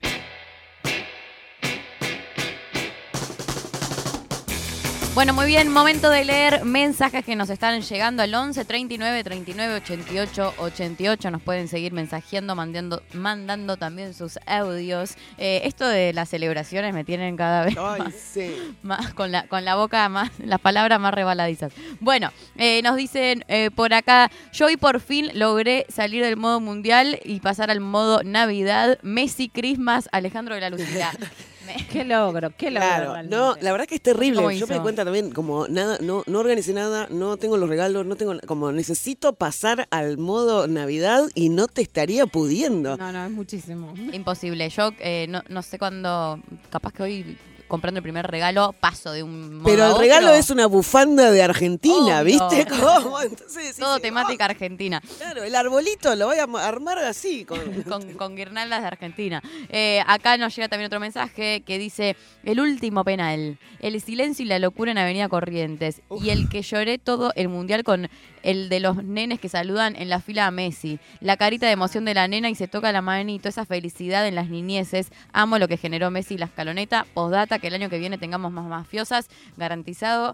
Bueno, muy bien, momento de leer mensajes que nos están llegando al 11 39 39 88 88. Nos pueden seguir mensajeando, mandando también sus audios. Esto de las celebraciones me tienen cada vez más con la boca más, las palabras más rebaladizas. Bueno, nos dicen por acá, yo hoy por fin logré salir del modo mundial y pasar al modo Navidad. Messi, Christmas, Alejandro de la Lucía. Qué logro. Claro, no, la verdad que es terrible. Yo me di cuenta también, como nada, no organicé nada, no tengo los regalos, no tengo, como necesito pasar al modo Navidad y no te estaría pudiendo. No, es muchísimo. Imposible. Yo no sé cuándo, capaz que hoy comprando el primer regalo paso de un modo Pero a el otro. regalo es una bufanda de Argentina, Obvio. ¿viste? ¿Cómo? Entonces, todo temática argentina. Claro, el arbolito lo voy a armar así. Con guirnaldas de Argentina. Acá nos llega también otro mensaje que dice: el último penal, el silencio y la locura en Avenida Corrientes. Y el que lloré todo el mundial con el de los nenes que saludan en la fila a Messi. La carita de emoción de la nena y se toca la manito, esa felicidad en las niñeces. Amo lo que generó Messi y la escaloneta. Postdata, que el año que viene tengamos más mafiosas, garantizado.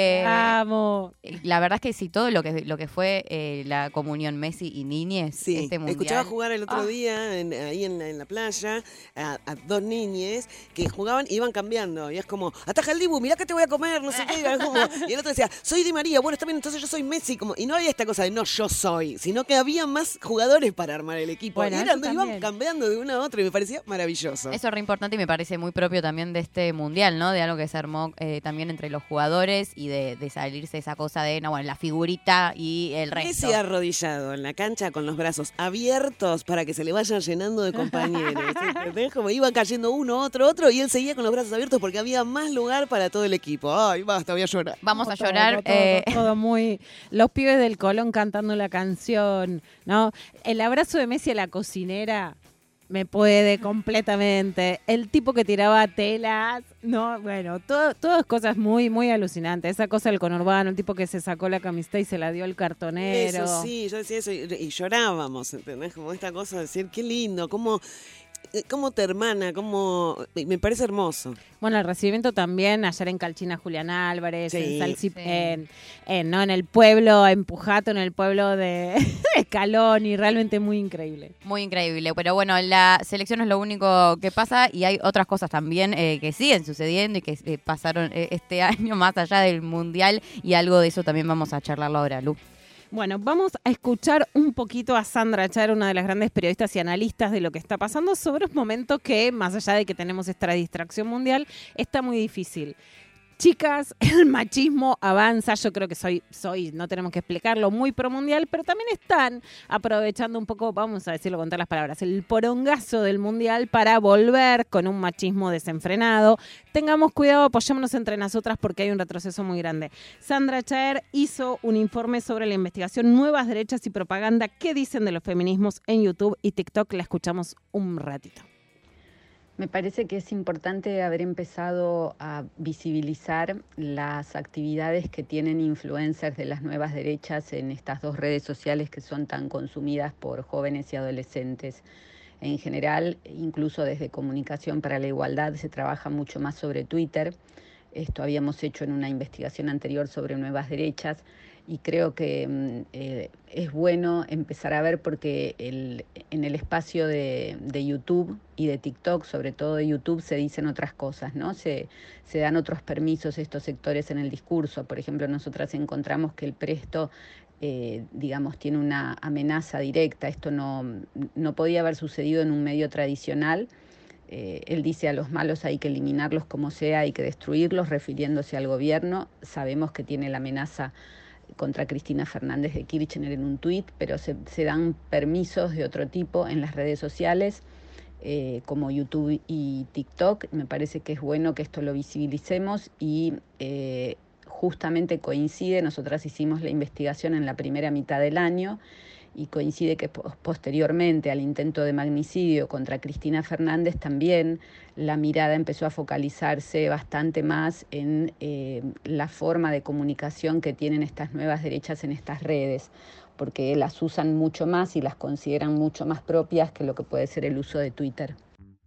Vamos. La verdad es que sí, todo lo que fue la comunión Messi y Niñez, este mundial. Escuchaba jugar el otro día ahí en la playa a dos niñes que jugaban y iban cambiando. Y es como, ataja el Dibu, mirá que te voy a comer, no sé qué. Y el otro decía, soy Di María, bueno, está bien, entonces yo soy Messi. Y no había esta cosa de no, yo soy, sino que había más jugadores para armar el equipo. Bueno, y iban cambiando de uno a otro y me parecía maravilloso. Eso es re importante y me parece muy propio también de este mundial, ¿no? De algo que se armó también entre los jugadores y de salirse esa cosa de, no, bueno, la figurita y el resto. Messi arrodillado en la cancha con los brazos abiertos para que se le vayan llenando de compañeros. ¿Entendés? Como iban cayendo uno, otro, y él seguía con los brazos abiertos porque había más lugar para todo el equipo. Ay, basta, voy a llorar. Vamos a llorar. Todo muy... Los pibes del Colón cantando la canción, ¿no? El abrazo de Messi a la cocinera me puede completamente. El tipo que tiraba telas, no, bueno, todas cosas muy, muy alucinantes. Esa cosa del conurbano, el tipo que se sacó la camiseta y se la dio al cartonero. Eso sí, yo decía eso y llorábamos, ¿entendés? Como esta cosa de decir, qué lindo, cómo te hermana, me parece hermoso. Bueno, el recibimiento también ayer en Calchina, Julián Álvarez, en el pueblo, en Pujato, en el pueblo de Escalón, y realmente muy increíble. Muy increíble, pero bueno, la selección es lo único que pasa y hay otras cosas también que siguen sucediendo y que pasaron este año más allá del Mundial y algo de eso también vamos a charlarlo ahora, Lu. Bueno, vamos a escuchar un poquito a Sandra Chaer, una de las grandes periodistas y analistas de lo que está pasando, sobre un momento que, más allá de que tenemos esta distracción mundial, está muy difícil. Chicas, el machismo avanza, yo creo que soy, no tenemos que explicarlo, muy promundial, pero también están aprovechando un poco, vamos a decirlo con todas las palabras, el porongazo del mundial para volver con un machismo desenfrenado. Tengamos cuidado, apoyémonos entre nosotras porque hay un retroceso muy grande. Sandra Chaer hizo un informe sobre la investigación Nuevas Derechas y Propaganda. ¿Qué dicen de los feminismos en YouTube y TikTok? La escuchamos un ratito. Me parece que es importante haber empezado a visibilizar las actividades que tienen influencers de las nuevas derechas en estas dos redes sociales que son tan consumidas por jóvenes y adolescentes. En general, incluso desde Comunicación para la Igualdad se trabaja mucho más sobre Twitter. Esto habíamos hecho en una investigación anterior sobre nuevas derechas y creo que es bueno empezar a ver porque en el espacio de YouTube y de TikTok, sobre todo de YouTube, se dicen otras cosas, ¿no? Se dan otros permisos a estos sectores en el discurso. Por ejemplo, nosotras encontramos que el Presto, tiene una amenaza directa. Esto no podía haber sucedido en un medio tradicional. Él dice a los malos hay que eliminarlos como sea, hay que destruirlos, refiriéndose al gobierno. Sabemos que tiene la amenaza contra Cristina Fernández de Kirchner en un tuit, pero se dan permisos de otro tipo en las redes sociales, como YouTube y TikTok. Me parece que es bueno que esto lo visibilicemos y justamente coincide, nosotras hicimos la investigación en la primera mitad del año, y coincide que posteriormente al intento de magnicidio contra Cristina Fernández también la mirada empezó a focalizarse bastante más en la forma de comunicación que tienen estas nuevas derechas en estas redes, porque las usan mucho más y las consideran mucho más propias que lo que puede ser el uso de Twitter.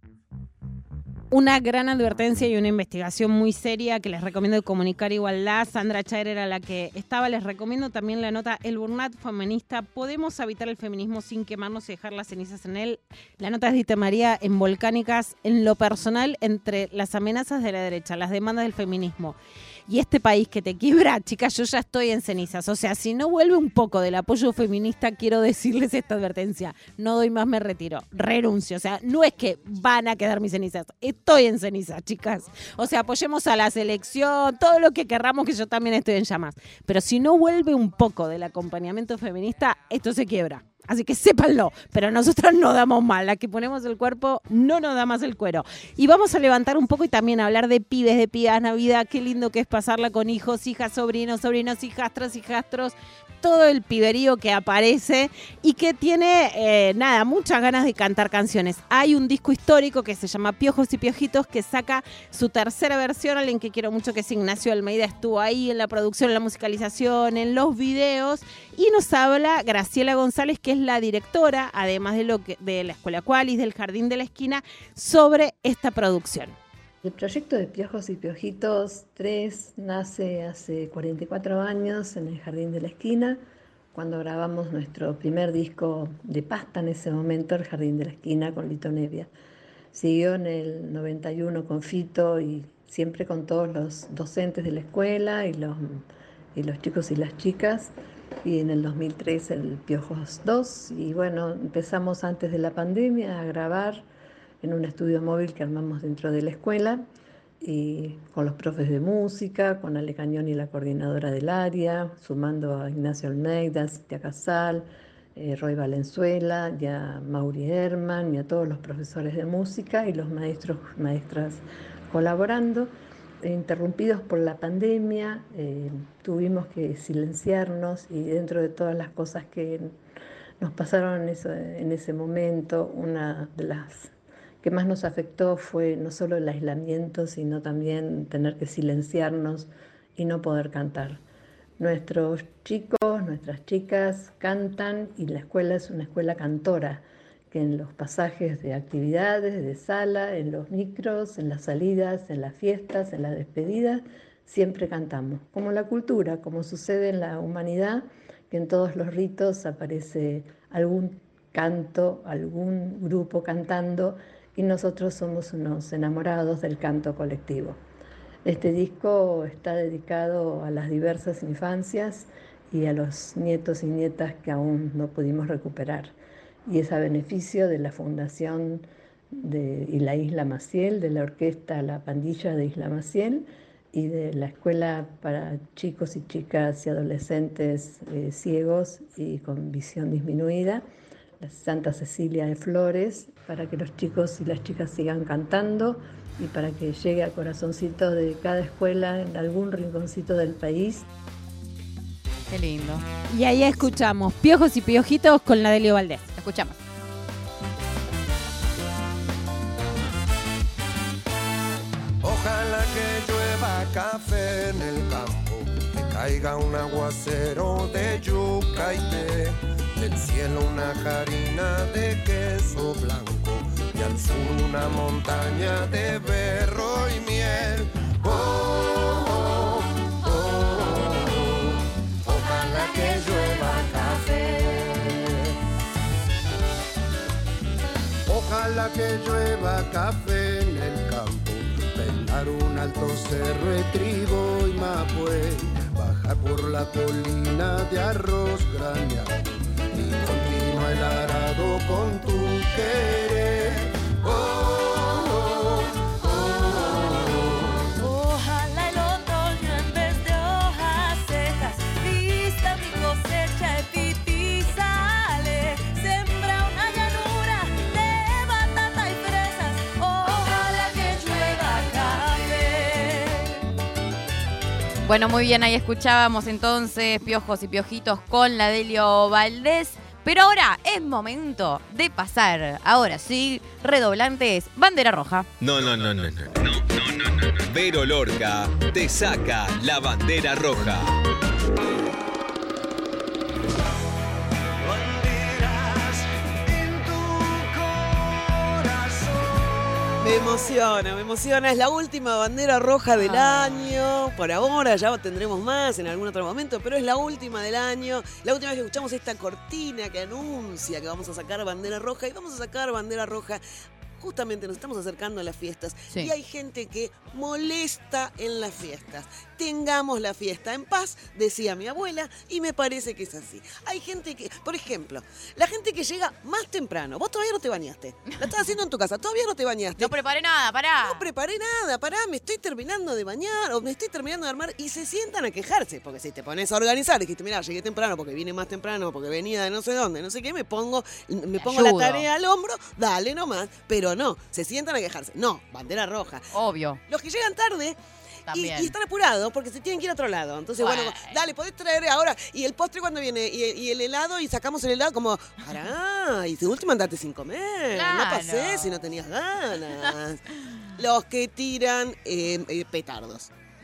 Una gran advertencia y una investigación muy seria que les recomiendo Comunicar Igualdad. Sandra Chaer era la que estaba. Les recomiendo también la nota El burnout feminista. ¿Podemos habitar el feminismo sin quemarnos y dejar las cenizas en él? La nota es de Dita María en Volcánicas. En lo personal, entre las amenazas de la derecha, las demandas del feminismo y este país que te quiebra, chicas, yo ya estoy en cenizas. O sea, si no vuelve un poco del apoyo feminista, quiero decirles esta advertencia. No doy más, me retiro. Renuncio. O sea, no es que van a quedar mis cenizas. Estoy en cenizas, chicas. O sea, apoyemos a la selección, todo lo que querramos, que yo también estoy en llamas. Pero si no vuelve un poco del acompañamiento feminista, esto se quiebra. Así que sépanlo, pero nosotros no damos mal. La que ponemos el cuerpo no nos da más el cuero. Y vamos a levantar un poco y también a hablar de pibes, de pibas, Navidad. Qué lindo que es pasarla con hijos, hijas, sobrinos, hijastras, hijastros. Todo el piberío que aparece y que tiene, muchas ganas de cantar canciones. Hay un disco histórico que se llama Piojos y Piojitos que saca su tercera versión. Alguien que quiero mucho, que es Ignacio Almeida, estuvo ahí en la producción, en la musicalización, en los videos. Y nos habla Graciela González, que es la directora, además de la Escuela Qualis, del Jardín de la Esquina, sobre esta producción. El proyecto de Piojos y Piojitos 3 nace hace 44 años en el Jardín de la Esquina, cuando grabamos nuestro primer disco de pasta en ese momento, El Jardín de la Esquina, con Lito Nevia. Siguió en el 91 con Fito y siempre con todos los docentes de la escuela y los chicos y las chicas. Y en el 2003 el Piojos 2. Y bueno, empezamos antes de la pandemia a grabar en un estudio móvil que armamos dentro de la escuela y con los profes de música, con Ale Cañoni, la coordinadora del área, sumando a Ignacio Almeida, Cintia Casal, Roy Valenzuela, y a Mauri Herman, y a todos los profesores de música y los maestros, maestras colaborando. Interrumpidos por la pandemia, tuvimos que silenciarnos y dentro de todas las cosas que nos pasaron en ese momento, una de las que más nos afectó fue no solo el aislamiento, sino también tener que silenciarnos y no poder cantar. Nuestros chicos, nuestras chicas cantan y la escuela es una escuela cantora, que en los pasajes de actividades, de sala, en los micros, en las salidas, en las fiestas, en las despedidas, siempre cantamos. Como la cultura, como sucede en la humanidad, que en todos los ritos aparece algún canto, algún grupo cantando, y nosotros somos unos enamorados del canto colectivo. Este disco está dedicado a las diversas infancias y a los nietos y nietas que aún no pudimos recuperar. Y es a beneficio de la Fundación y la Isla Maciel, de la orquesta La Pandilla de Isla Maciel y de la Escuela para Chicos y Chicas y Adolescentes Ciegos y con visión disminuida, la Santa Cecilia de Flores, para que los chicos y las chicas sigan cantando y para que llegue al corazoncito de cada escuela en algún rinconcito del país. Qué lindo. Y ahí escuchamos Piojos y Piojitos con la Delio Valdés. Escuchamos. Ojalá que llueva café en el campo, que caiga un aguacero de yuca y té, del cielo una harina de queso blanco y al sur una montaña de berro y miel. Oh, oh, oh, oh. Ojalá que llueva café. Ojalá que llueva café en el campo, pelar un alto cerro de trigo y mapue, bajar por la colina de arroz graneado y continúa el arado con tu querer. Oh, oh, oh, oh. Ojalá el otoño en vez de hojas secas vista mi cosecha de pipizales, sembra una llanura de batata y fresas. Ojalá que llueva café. Bueno, muy bien, ahí escuchábamos entonces Piojos y Piojitos con la Delio Valdés. Pero ahora es momento de pasar, ahora sí, redoblantes, bandera roja. No. Vero Lorca te saca la bandera roja. Me emociona. Es la última bandera roja del año. Por ahora, ya tendremos más en algún otro momento, pero es la última del año. La última vez que escuchamos esta cortina que anuncia que vamos a sacar bandera roja, y vamos a sacar bandera roja. Justamente nos estamos acercando a las fiestas, sí, y hay gente que molesta en las fiestas. Tengamos la fiesta en paz, decía mi abuela, y me parece que es así. Hay gente que, por ejemplo, la gente que llega más temprano. Vos todavía no te bañaste. La estás haciendo en tu casa, todavía no te bañaste. No preparé nada, pará. No preparé nada, pará, me estoy terminando de bañar o me estoy terminando de armar, y se sientan a quejarse. Porque si te pones a organizar, dijiste, mira, llegué temprano porque vine más temprano, porque venía de no sé dónde, no sé qué, me pongo la tarea al hombro, dale nomás, pero no, se sientan a quejarse. No, bandera roja. Obvio. Los que llegan tarde y están apurados porque se tienen que ir a otro lado. Entonces, bueno, dale, podés traer ahora. Y el postre cuando viene, y el helado, y sacamos el helado como, pará, y de última andate sin comer. Claro. No pasé si no tenías ganas. Los que tiran petardos.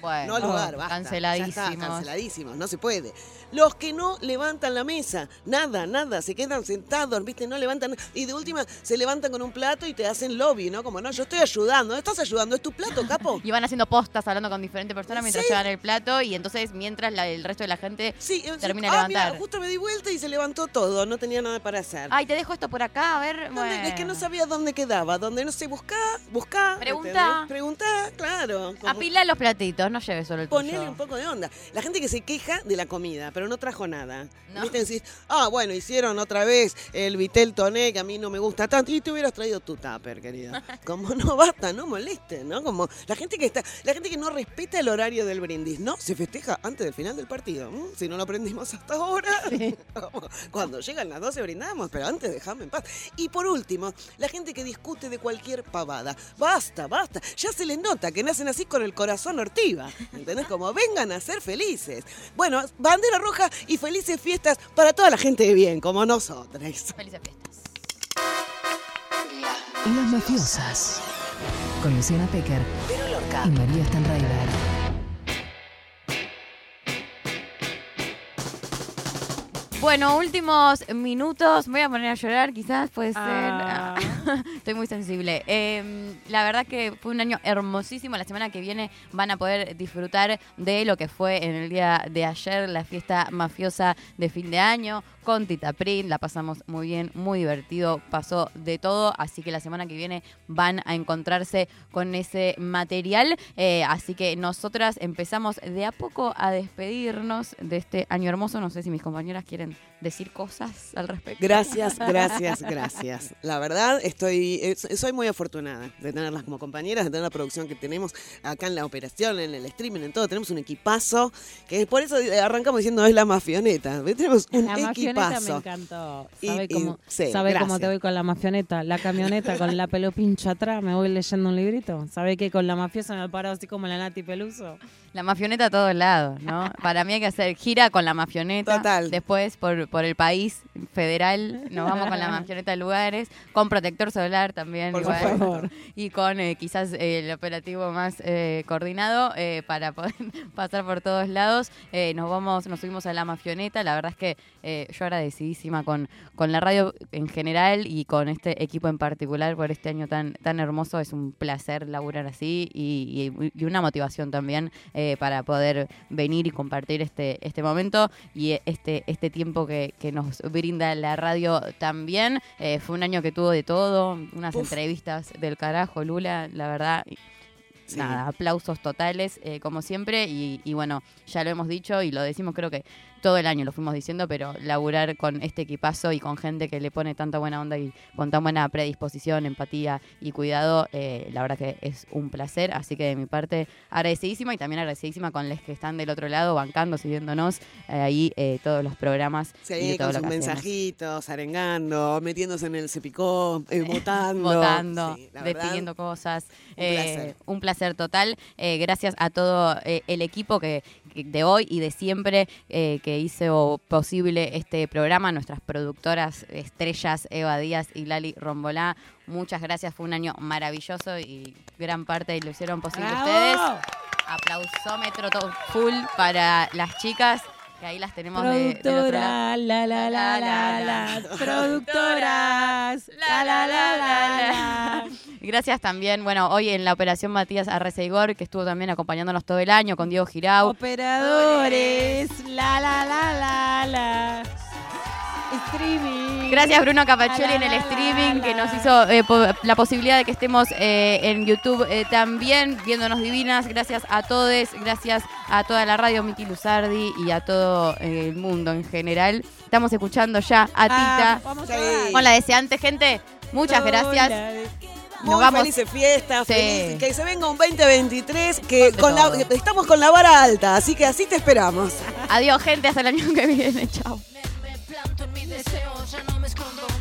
Bueno, no lugar, basta. canceladísimos. Ya está, canceladísimos, no se puede. Los que no levantan la mesa, nada, se quedan sentados, ¿viste? No levantan, y de última se levantan con un plato y te hacen lobby, ¿no? Como, no, yo estoy ayudando, ¿no estás ayudando? ¿Es tu plato, capo? Y van haciendo postas hablando con diferentes personas mientras Sí. llevan el plato y entonces mientras el resto de la gente termina de levantar. Mira, justo me di vuelta y se levantó todo, no tenía nada para hacer. Ay, te dejo esto por acá, a ver. Es que no sabía dónde quedaba, donde no sé, buscá. Preguntá. Preguntá, claro. Apilá los platitos, no lleves solo el tuyo. Ponele un poco de onda. La gente que se queja de la comida, pero no trajo nada. No. ¿Viste? Decís, bueno, hicieron otra vez el vitel toné, que a mí no me gusta tanto, y te hubieras traído tu tupper, querida. Como no basta, no moleste, ¿no? Como la gente que no respeta el horario del brindis, ¿no? Se festeja antes del final del partido. Si no lo aprendimos hasta ahora, como cuando llegan las 12 brindamos, pero antes dejame en paz. Y por último, la gente que discute de cualquier pavada. Basta. Ya se les nota que nacen así con el corazón ortiva. ¿Entendés? Como vengan a ser felices. Bueno, bandera roja y felices fiestas para toda la gente de bien, como nosotros. Felices fiestas. Las mafiosas. Con Luciana Pecker y María Stanraiver. Bueno, últimos minutos. Me voy a poner a llorar, quizás, puede ser. Estoy muy sensible. La verdad que fue un año hermosísimo. La semana que viene van a poder disfrutar de lo que fue en el día de ayer, la fiesta mafiosa de fin de año, con Tita Print. La pasamos muy bien, muy divertido, pasó de todo. Así que la semana que viene van a encontrarse con ese material. Así que nosotras empezamos de a poco a despedirnos de este año hermoso. No sé si mis compañeras quieren decir cosas al respecto. Gracias. La verdad, soy muy afortunada de tenerlas como compañeras, de tener la producción que tenemos acá en la operación, en el streaming, en todo. Tenemos un equipazo, que por eso arrancamos diciendo es la mafioneta. Tenemos un La equipazo. mafioneta me encantó. Sí, ¿Sabe cómo gracias. te voy con la mafioneta? La camioneta con la pelo pincho atrás, me voy leyendo un librito. ¿Sabe que con la mafiosa me paro así como la Nati Peluso? La mafioneta a todos lados, ¿no? Para mí hay que hacer gira con la mafioneta. Total. Después por el país federal nos vamos con la mafioneta a lugares, con protector solar también. Por igual. favor. Y con quizás el operativo más coordinado para poder pasar por todos lados. Nos subimos a la mafioneta. La verdad es que yo agradecidísima con la radio en general y con este equipo en particular por este año tan hermoso. Es un placer laburar así y una motivación también para poder venir y compartir este momento y este tiempo que nos brinda la radio también. Fue un año que tuvo de todo, unas entrevistas del carajo, Lula, la verdad. Sí. Nada, aplausos totales, como siempre, y bueno, ya lo hemos dicho y lo decimos creo que todo el año lo fuimos diciendo, pero laburar con este equipazo y con gente que le pone tanta buena onda y con tan buena predisposición, empatía y cuidado, la verdad que es un placer, así que de mi parte agradecidísima y también agradecidísima con los que están del otro lado bancando, siguiéndonos ahí todos los programas. Sí, y todo con lo sus que hacemos. mensajitos, arengando, metiéndose en el cepicó, votando. Sí, la verdad, decidiendo cosas. placer. Un placer total. Gracias a todo el equipo que de hoy y de siempre que hizo posible este programa, nuestras productoras estrellas Eva Díaz y Lali Rombolá. Muchas gracias, fue un año maravilloso y gran parte lo hicieron posible ¡Bravo! ustedes. Aplausómetro full para las chicas. Que ahí las tenemos del otro Productora, lado. productoras, Gracias también, bueno, hoy en la operación Matías Arreceigor, que estuvo también acompañándonos todo el año, con Diego Girau. Operadores, streaming. Gracias Bruno Capaccioli en el streaming, que nos hizo la posibilidad de que estemos en YouTube también, viéndonos divinas. Gracias a todos, gracias a toda la radio, Miki Luzardi y a todo el mundo en general. Estamos escuchando ya a Tita. Vamos con la deseante, gente. Muchas gracias. Muy vamos. felices fiestas, Sí. que se venga un 2023, que estamos con la vara alta, así que así te esperamos. Adiós, gente, hasta el año que viene. Chao. Mi deseo ya no me escondo.